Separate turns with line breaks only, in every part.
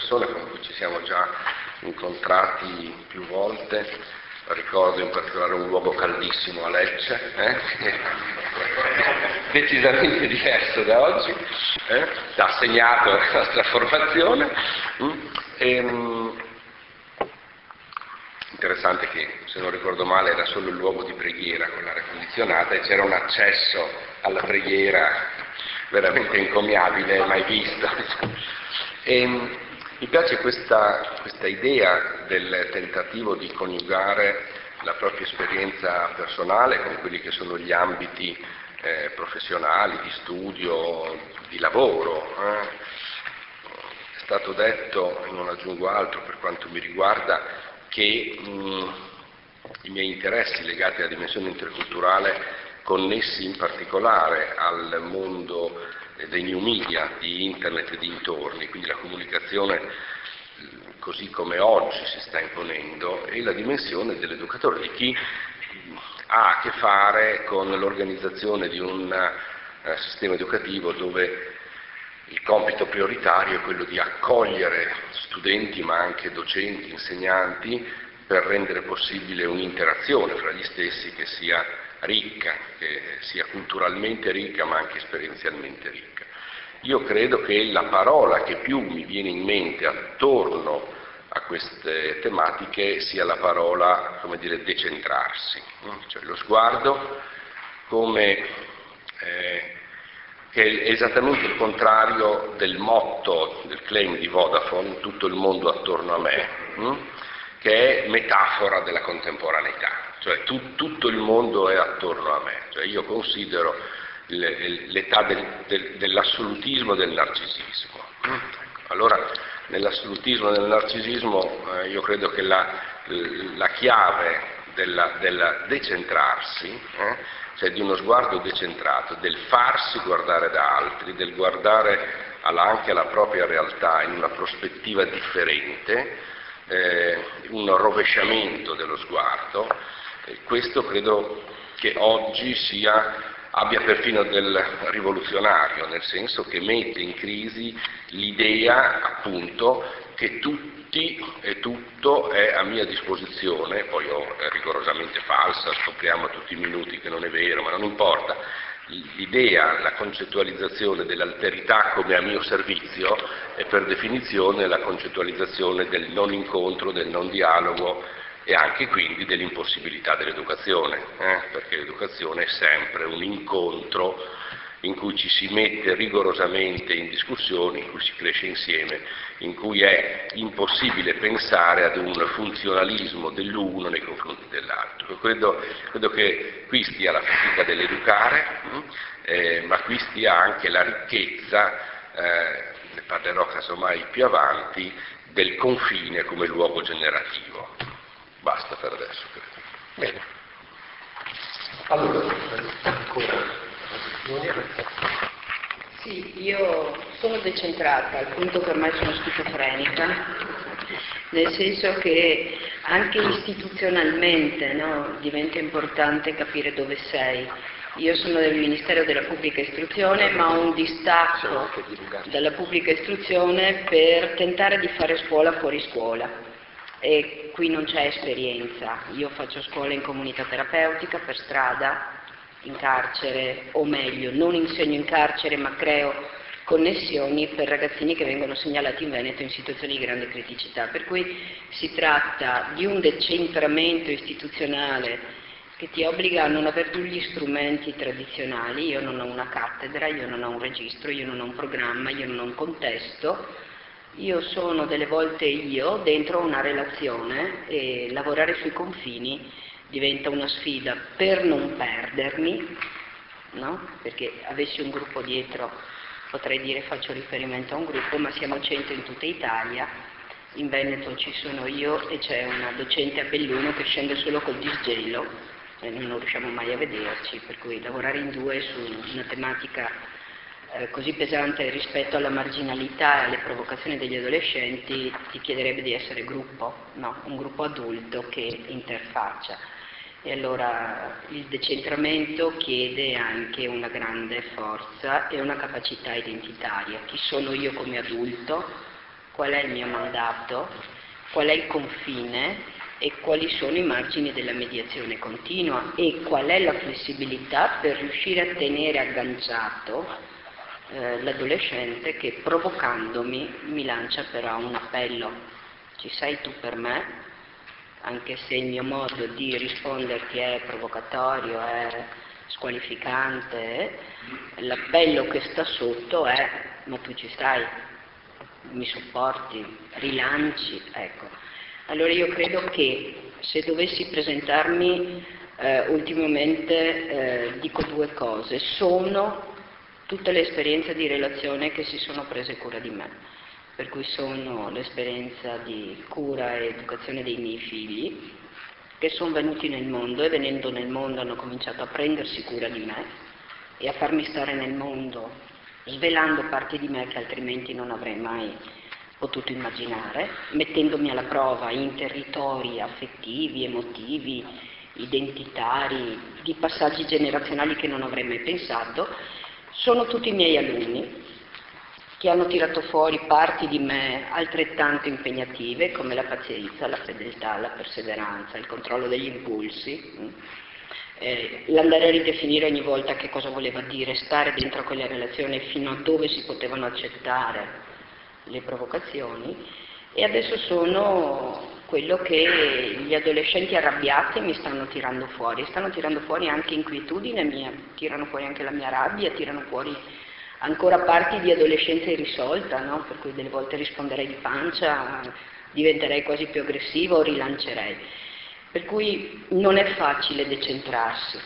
persone con cui ci siamo già incontrati più volte. Ricordo in particolare un luogo caldissimo a Lecce, decisamente diverso da oggi, ha segnato la nostra formazione. Interessante che, se non ricordo male, era solo il luogo di preghiera con l'aria condizionata e c'era un accesso alla preghiera veramente encomiabile, mai visto. Mi piace questa idea del tentativo di coniugare la propria esperienza personale con quelli che sono gli ambiti professionali, di studio, di lavoro. È stato detto, e non aggiungo altro per quanto mi riguarda, che i miei interessi legati alla dimensione interculturale, connessi in particolare al mondo dei new media, di internet e dintorni, quindi la comunicazione così come oggi si sta imponendo, e la dimensione dell'educatore, di chi ha a che fare con l'organizzazione di un sistema educativo dove il compito prioritario è quello di accogliere studenti ma anche docenti, insegnanti, per rendere possibile un'interazione fra gli stessi che sia ricca, che sia culturalmente ricca ma anche esperienzialmente ricca. Io credo che la parola che più mi viene in mente attorno a queste tematiche sia la parola, come dire, decentrarsi, cioè lo sguardo come che è esattamente il contrario del motto, del claim di Vodafone, tutto il mondo attorno a me, che è metafora della contemporaneità. Cioè tutto il mondo è attorno a me, cioè io considero l'età dell'assolutismo e del narcisismo. Allora, nell'assolutismo e nel narcisismo io credo che la chiave del decentrarsi, cioè di uno sguardo decentrato, del farsi guardare da altri, del guardare anche alla propria realtà in una prospettiva differente, un rovesciamento dello sguardo. Questo credo che oggi abbia perfino del rivoluzionario, nel senso che mette in crisi l'idea, appunto, che tutti e tutto è a mia disposizione, poi è rigorosamente falsa, scopriamo tutti i minuti che non è vero, ma non importa. L'idea, la concettualizzazione dell'alterità come a mio servizio è per definizione la concettualizzazione del non incontro, del non dialogo, e anche quindi dell'impossibilità dell'educazione, perché l'educazione è sempre un incontro in cui ci si mette rigorosamente in discussione, in cui si cresce insieme, in cui è impossibile pensare ad un funzionalismo dell'uno nei confronti dell'altro. Credo che qui stia la fatica dell'educare, ma qui stia anche la ricchezza, ne parlerò casomai più avanti, del confine come luogo generativo. Basta per adesso, credo.
Bene. Allora, ancora.
Sì, io sono decentrata, al punto che ormai sono schizofrenica, nel senso che anche istituzionalmente, no, diventa importante capire dove sei. Io sono del Ministero della Pubblica Istruzione, ma ho un distacco dalla pubblica istruzione per tentare di fare scuola fuori scuola. E qui non c'è esperienza. Io faccio scuola in comunità terapeutica, per strada, in carcere, o meglio, non insegno in carcere ma creo connessioni per ragazzini che vengono segnalati in Veneto in situazioni di grande criticità. Per cui si tratta di un decentramento istituzionale che ti obbliga a non avere più gli strumenti tradizionali. Io non ho una cattedra, io non ho un registro, io non ho un programma, io non ho un contesto. Io sono delle volte io dentro una relazione e lavorare sui confini diventa una sfida per non perdermi, no? Perché avessi un gruppo dietro potrei dire faccio riferimento a un gruppo, ma siamo 100 in tutta Italia, in Veneto ci sono io e c'è una docente a Belluno che scende solo col disgelo e noi non riusciamo mai a vederci, per cui lavorare in due su una tematica così pesante rispetto alla marginalità e alle provocazioni degli adolescenti ti chiederebbe di essere gruppo, no? Un gruppo adulto che interfaccia. E allora il decentramento chiede anche una grande forza e una capacità identitaria. Chi sono io come adulto, qual è il mio mandato, qual è il confine e quali sono i margini della mediazione continua e qual è la flessibilità per riuscire a tenere agganciato l'adolescente che provocandomi mi lancia però un appello: ci sei tu per me, anche se il mio modo di risponderti è provocatorio, è squalificante, l'appello che sta sotto è: ma tu ci stai, mi supporti, rilanci, ecco. Allora io credo che se dovessi presentarmi ultimamente dico due cose: sono tutte le esperienze di relazione che si sono prese cura di me, per cui sono l'esperienza di cura e educazione dei miei figli, che sono venuti nel mondo e venendo nel mondo hanno cominciato a prendersi cura di me e a farmi stare nel mondo, svelando parti di me che altrimenti non avrei mai potuto immaginare, mettendomi alla prova in territori affettivi, emotivi, identitari, di passaggi generazionali che non avrei mai pensato. Sono tutti i miei alunni che hanno tirato fuori parti di me altrettanto impegnative, come la pazienza, la fedeltà, la perseveranza, il controllo degli impulsi, l'andare a ridefinire ogni volta che cosa voleva dire stare dentro quelle relazioni fino a dove si potevano accettare le provocazioni, e adesso sono quello che gli adolescenti arrabbiati mi stanno tirando fuori anche inquietudine mia, tirano fuori anche la mia rabbia, tirano fuori ancora parti di adolescenza irrisolta, no? Per cui delle volte risponderei di pancia, diventerei quasi più aggressiva o rilancerei. Per cui non è facile decentrarsi.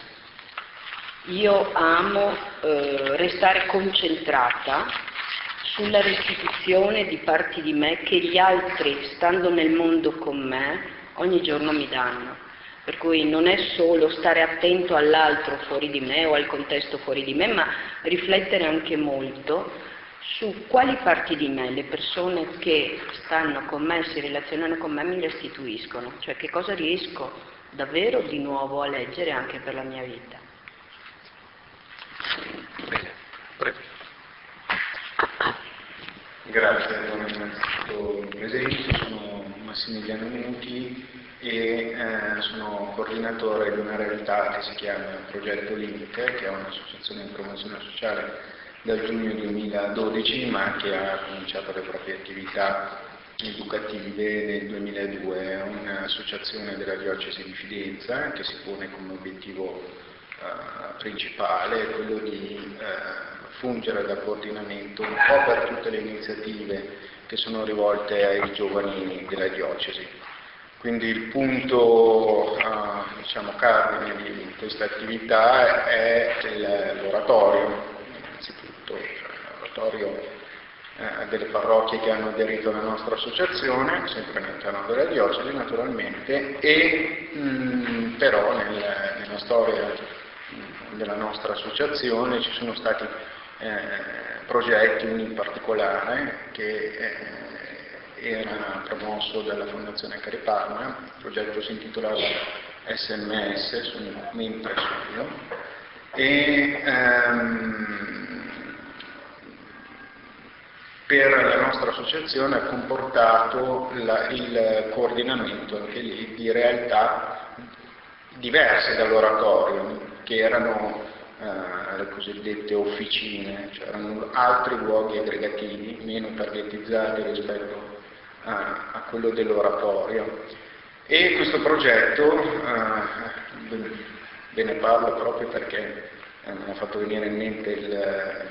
Io amo restare concentrata sulla restituzione di parti di me che gli altri, stando nel mondo con me, ogni giorno mi danno. Per cui non è solo stare attento all'altro fuori di me o al contesto fuori di me, ma riflettere anche molto su quali parti di me le persone che stanno con me, si relazionano con me, mi restituiscono. Cioè che cosa riesco davvero di nuovo a leggere anche per la mia vita.
Bene, prego.
Grazie, buon innanzitutto presenti, sono Massimiliano Muti e sono coordinatore di una realtà che si chiama Progetto Link, che è un'associazione di promozione sociale dal giugno 2012, ma che ha cominciato le proprie attività educative nel 2002. È un'associazione della diocesi di Fidenza che si pone come obiettivo principale quello di fungere da coordinamento un po' per tutte le iniziative che sono rivolte ai giovani della diocesi. Quindi il punto diciamo cardine di questa attività è l'oratorio, innanzitutto l'oratorio delle parrocchie che hanno aderito alla nostra associazione, sempre all'interno della diocesi naturalmente, e però nella storia della nostra associazione ci sono stati progetti, uno in particolare che era promosso dalla Fondazione Cariparma. Il progetto si intitolava SMS, sono mentre studio, e per la nostra associazione ha comportato il coordinamento anche lì di realtà diverse dall'oratorio, che erano le cosiddette officine, cioè erano altri luoghi aggregativi, meno targetizzati rispetto a quello dell'oratorio. E questo progetto, ve ne parlo proprio perché mi ha fatto venire in mente il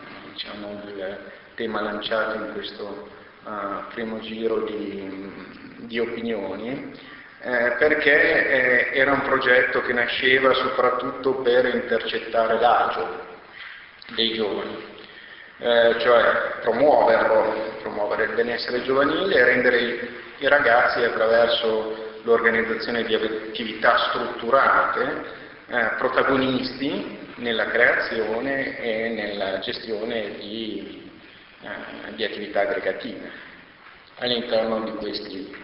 tema lanciato in questo primo giro di opinioni, perché era un progetto che nasceva soprattutto per intercettare l'agio dei giovani, cioè promuovere il benessere giovanile e rendere i ragazzi, attraverso l'organizzazione di attività strutturate, protagonisti nella creazione e nella gestione di attività aggregative all'interno di questi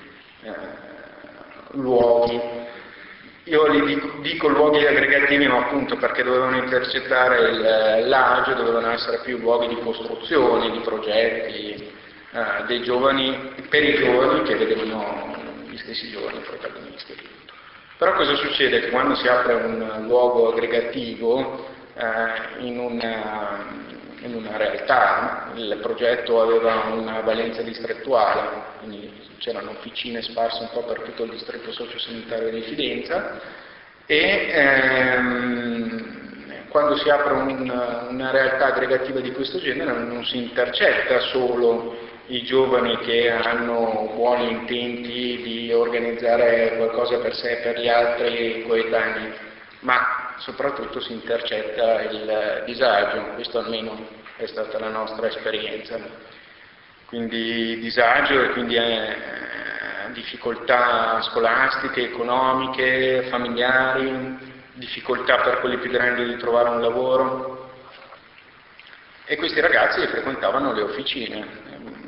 luoghi. Io li dico luoghi aggregativi, ma appunto perché dovevano intercettare l'agio, dovevano essere più luoghi di costruzione, di progetti, dei giovani, per i giovani che vedevano gli stessi giovani protagonisti. Però cosa succede? Che quando si apre un luogo aggregativo in una realtà, il progetto aveva una valenza distrettuale, quindi c'erano officine sparse un po' per tutto il distretto sociosanitario di Fidenza, e quando si apre una realtà aggregativa di questo genere non si intercetta solo i giovani che hanno buoni intenti di organizzare qualcosa per sé e per gli altri coetanei, ma soprattutto si intercetta il disagio. Questo almeno è stata la nostra esperienza. Quindi disagio e quindi difficoltà scolastiche, economiche, familiari, difficoltà per quelli più grandi di trovare un lavoro, e questi ragazzi frequentavano le officine.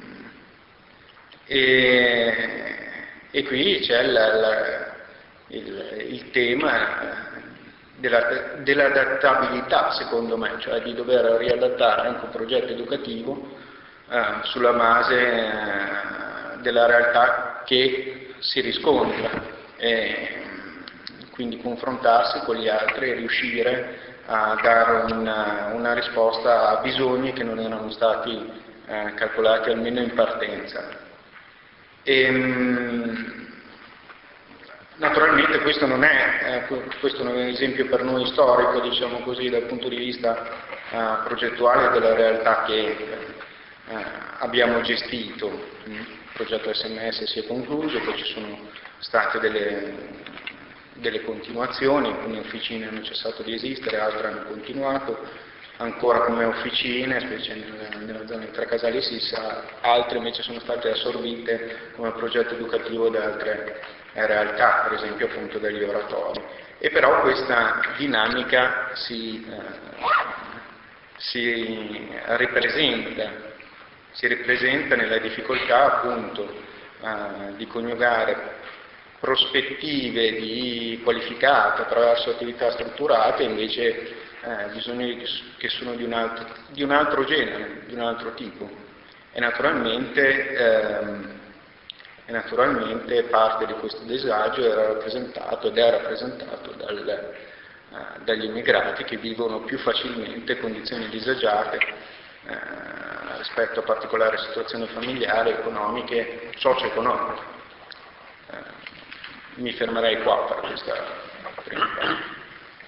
E qui c'è il tema dell'adattabilità, secondo me, cioè di dover riadattare anche un progetto educativo sulla base della realtà che si riscontra, e quindi confrontarsi con gli altri e riuscire a dare una risposta a bisogni che non erano stati calcolati almeno in partenza. Naturalmente questo non è un esempio per noi storico, diciamo così, dal punto di vista progettuale della realtà che abbiamo gestito. Il progetto SMS si è concluso, poi ci sono state delle continuazioni, alcune officine hanno cessato di esistere, altre hanno continuato ancora come officine, specie nella zona di Trecasali e Sissa, altre invece sono state assorbite come progetto educativo da altre realtà, per esempio appunto dagli oratori. E però questa dinamica si ripresenta nella difficoltà appunto di coniugare prospettive di qualificate attraverso attività strutturate, invece bisogni che sono di un altro genere, di un altro tipo. E naturalmente parte di questo disagio era rappresentato ed è rappresentato dagli immigrati, che vivono più facilmente condizioni disagiate rispetto a particolari situazioni familiari, economiche, socio-economiche. Mi fermerei qua per questa prima parte.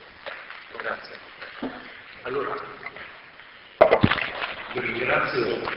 Grazie. Allora, io ringrazio